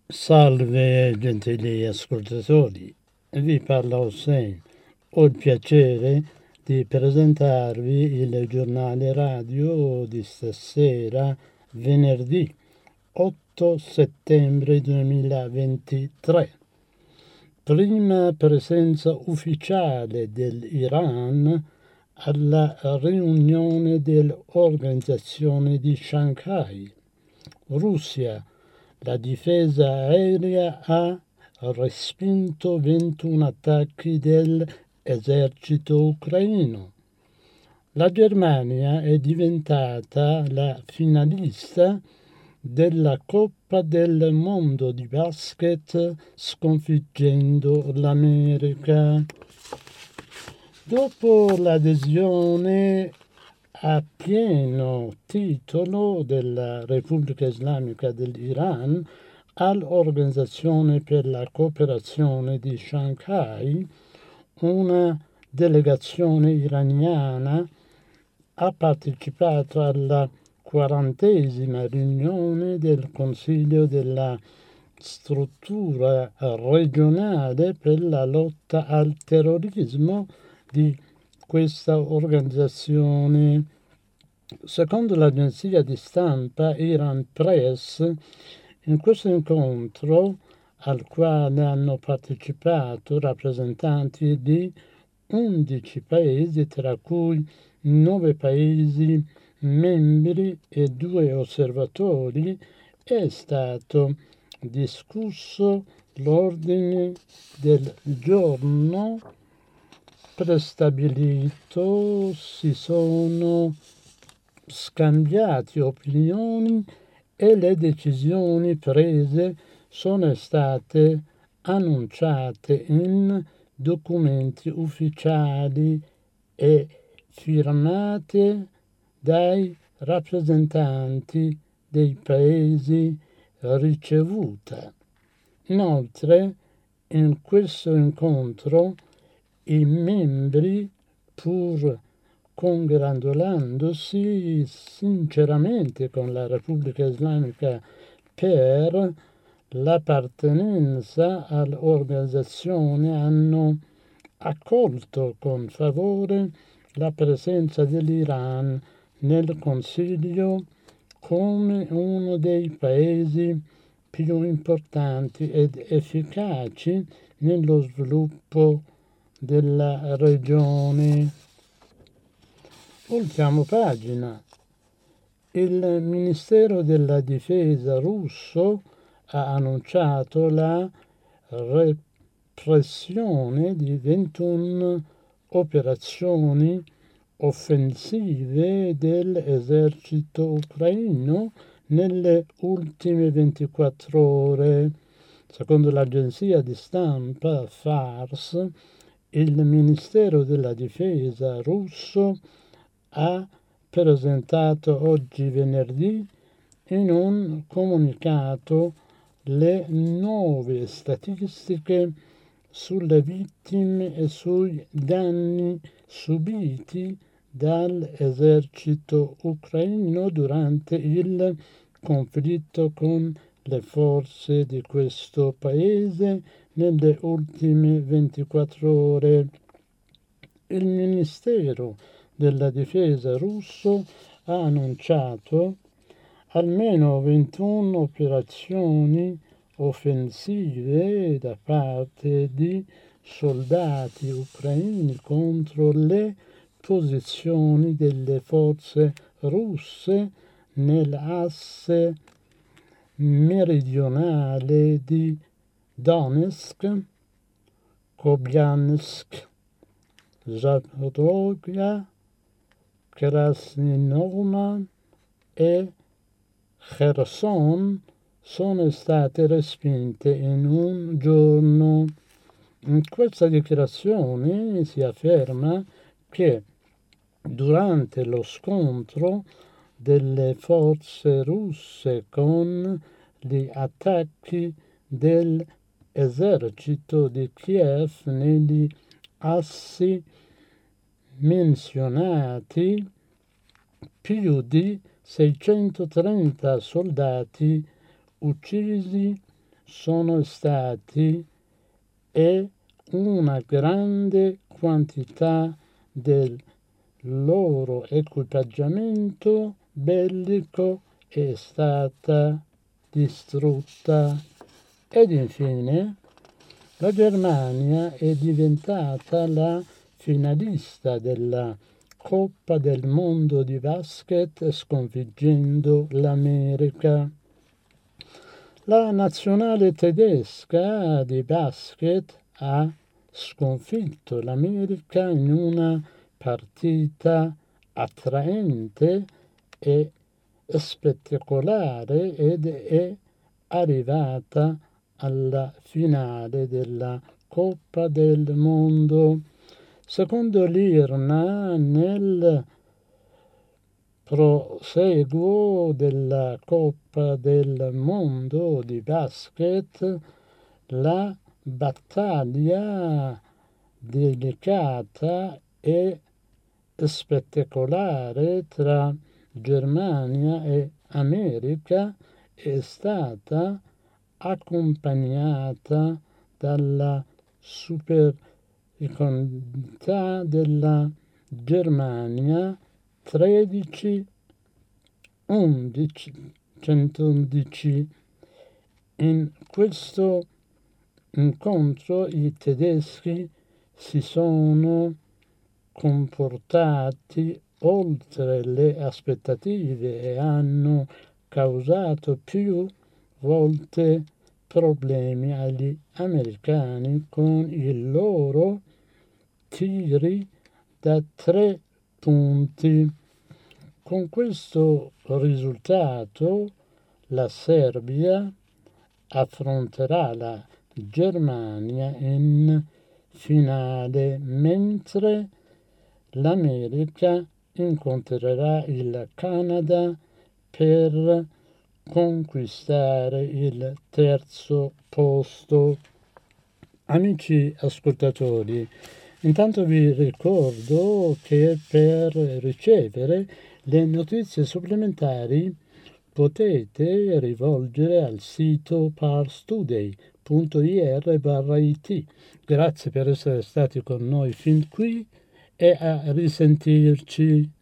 Salve gentili ascoltatori, vi parla Hossein. Ho il piacere di presentarvi il giornale radio di stasera, venerdì 8 settembre 2023. Prima presenza ufficiale dell'Iran alla riunione dell'Organizzazione di Shanghai. Russia. La difesa aerea ha respinto 21 attacchi dell'esercito ucraino. La Germania è diventata la finalista della Coppa del Mondo di basket sconfiggendo l'America. Dopo l'adesione a pieno titolo della Repubblica Islamica dell'Iran all'Organizzazione per la Cooperazione di Shanghai, una delegazione iraniana ha partecipato alla 40ª riunione del Consiglio della struttura regionale per la lotta al terrorismo di questa organizzazione. Secondo l'agenzia di stampa Iran Press, in questo incontro al quale hanno partecipato rappresentanti di 11 paesi, tra cui 9 paesi membri e 2 osservatori, è stato discusso l'ordine del giorno prestabilito, si sono scambiati opinioni e le decisioni prese sono state annunciate in documenti ufficiali e firmate dai rappresentanti dei paesi ricevuta. Inoltre, in questo incontro i membri, pur congratulandosi sinceramente con la Repubblica Islamica per l'appartenenza all'organizzazione, hanno accolto con favore la presenza dell'Iran nel Consiglio come uno dei paesi più importanti ed efficaci nello sviluppo della regione. Voltiamo pagina. Il Ministero della Difesa russo ha annunciato la repressione di 21 operazioni offensive dell'esercito ucraino nelle ultime 24 ore. Secondo l'agenzia di stampa Fars, il Ministero della Difesa russo ha presentato oggi venerdì in un comunicato le nuove statistiche sulle vittime e sui danni subiti dall'esercito ucraino durante il conflitto con le forze di questo paese nelle ultime 24 ore. Il Ministero della Difesa russo ha annunciato almeno 21 operazioni offensive da parte di soldati ucraini contro le posizioni delle forze russe nell'asse meridionale di Donetsk, Kopiansk, Zaporozhye, Krasnodar e Kherson sono state respinte in un giorno. In questa dichiarazione si afferma che durante lo scontro delle forze russe con gli attacchi dell'esercito di Kiev negli assi menzionati, più di 630 soldati uccisi, sono stati e una grande quantità del loro equipaggiamento bellico è stata distrutta. Ed infine la Germania è diventata la finalista della Coppa del Mondo di basket sconfiggendo l'America. La nazionale tedesca di basket ha sconfitto l'America in una partita attraente e spettacolare ed è arrivata alla finale della Coppa del Mondo. Secondo l'IRNA, nel proseguo della Coppa del Mondo di basket, la battaglia delicata e spettacolare tra Germania e America è stata accompagnata dalla superiorità della Germania 13-11. In questo incontro i tedeschi si sono comportati oltre le aspettative e hanno causato più volte problemi agli americani con i loro tiri da 3 punti. Con questo risultato la Serbia affronterà la Germania in finale, mentre l'America incontrerà il Canada per conquistare il terzo posto. Amici ascoltatori, intanto vi ricordo che per ricevere le notizie supplementari potete rivolgere al sito parstoday.ir/it. Grazie per essere stati con noi fin qui e a risentirci.